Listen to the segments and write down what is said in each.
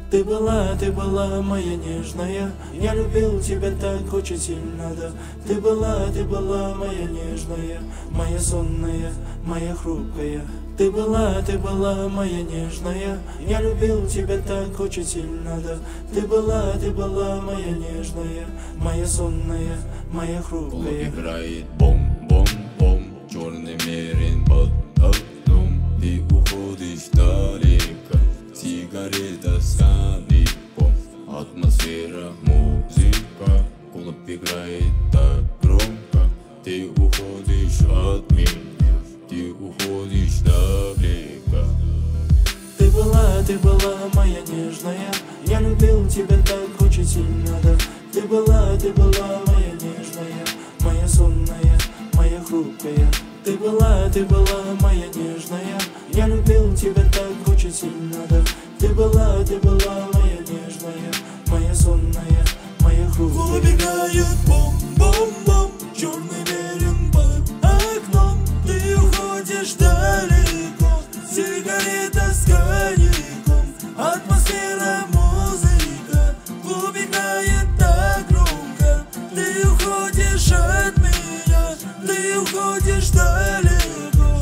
Ты была моя нежная, я любил тебя так очень сильно, да. Ты была моя нежная, моя сонная, моя хрупкая. Ты была моя нежная, я любил тебя так очень сильно, да. Ты была моя нежная, моя сонная, моя хрупкая. Играет бом-бом-бом, черный мерин под окном. Ты уходишь далеко, сигарета с коньяком. Атмосфера, музыка, клуб играет так громко. Ты уходишь от меня, ты уходишь далеко. Ты была моя нежная, я любил тебя так очень сильно, да. Ты была моя нежная, моя сонная, моя хрупкая. Ты была моя нежная, я любил тебя так очень сильно, да. Ты была моя нежная, моя сонная, моя хрупкая. Убегает бом-бом-бом, черный мерин под окном. Ты уходишь далеко, сигарета с коньяком. Атмосфера, музыка, убегает так громко. Ты уходишь от меня, ты уходишь далеко.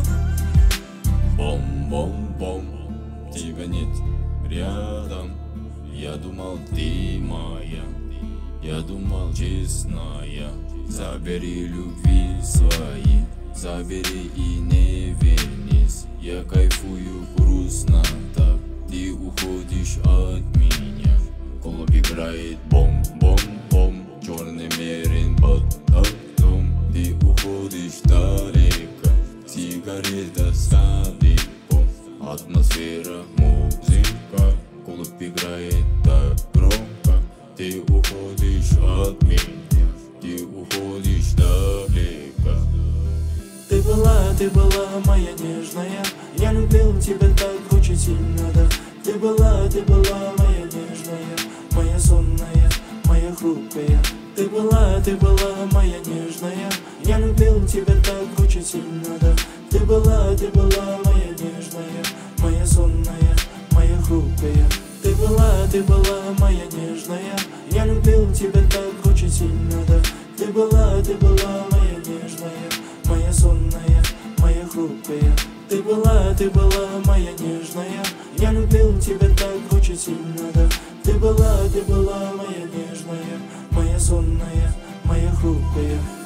Бом-бом-бом, тебя нет рядом. Я думал, ты моя, я думал, честная. Забери любви свои, забери и не вернись. Я кайфую грустно так, ты уходишь от меня. Клуб играет бом-бом-бом, черный мерин под окном. Ты уходишь далеко, сигарета с коньяком. Атмосфера, музыка, клуб играет так громко. Ты уходишь от меня, ты уходишь далеко. Ты была моя нежная, я любил тебя так очень сильно, да. Ты была моя нежная, моя сонная, моя хрупкая. Ты была моя нежная, я любил тебя так очень сильно, да. Ты была моя нежная, моя сонная, моя хрупкая. Ты была моя нежная, я любил тебя так очень сильно, да. Ты была моя нежная, моя сонная, моя хрупкая. Ты была моя нежная, я любил тебя так очень сильно, да. Ты была моя нежная, моя сонная, моя хрупкая.